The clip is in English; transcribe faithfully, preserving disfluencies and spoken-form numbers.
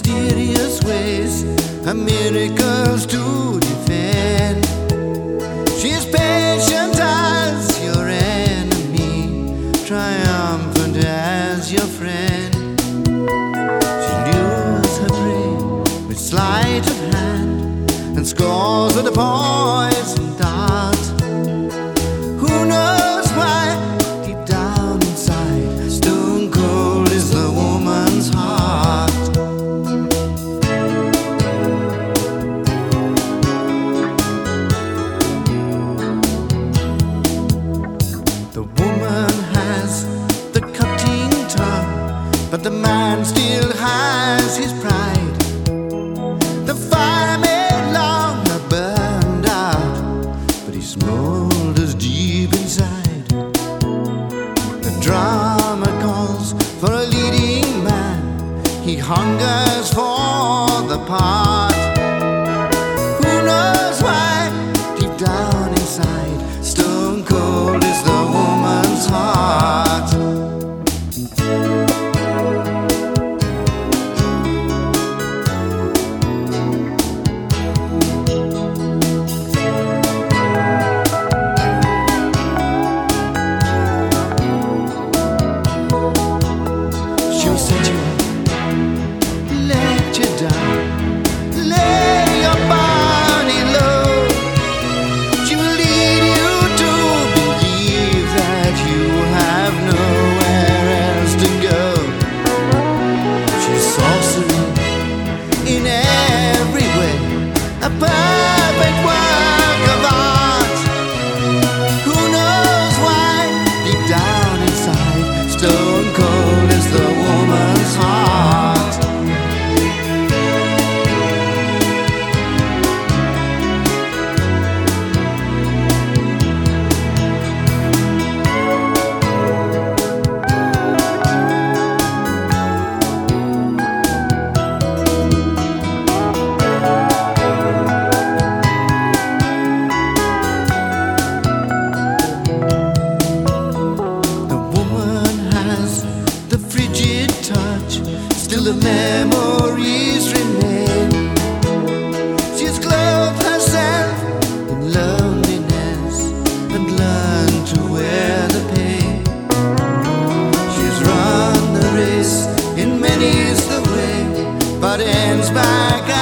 mysterious ways, her miracles to defend. She is patient as your enemy, triumphant as your friend. She lures her prey with sleight of hand and scores with a poison dart. Who knows why, deep down inside, stone cold is the woman's heart. The woman has the cutting tongue, but the man still has his pride. The fire may long have burned out, but he smolders deep inside. The drama calls for a leading man, he hungers for the part. Who knows why, deep down inside, stone cold is the woman's heart. She'll set you up, let you down, lay your body low. She will lead you to believe that you have nowhere else to go. She's sorcery in every way, a perfect work of art. Who knows why, deep down inside, stone cold is the woman's heart. Still the memories remain. She's clothed herself in loneliness and learned to wear the pain. She's run the race, in many's the way, but ends back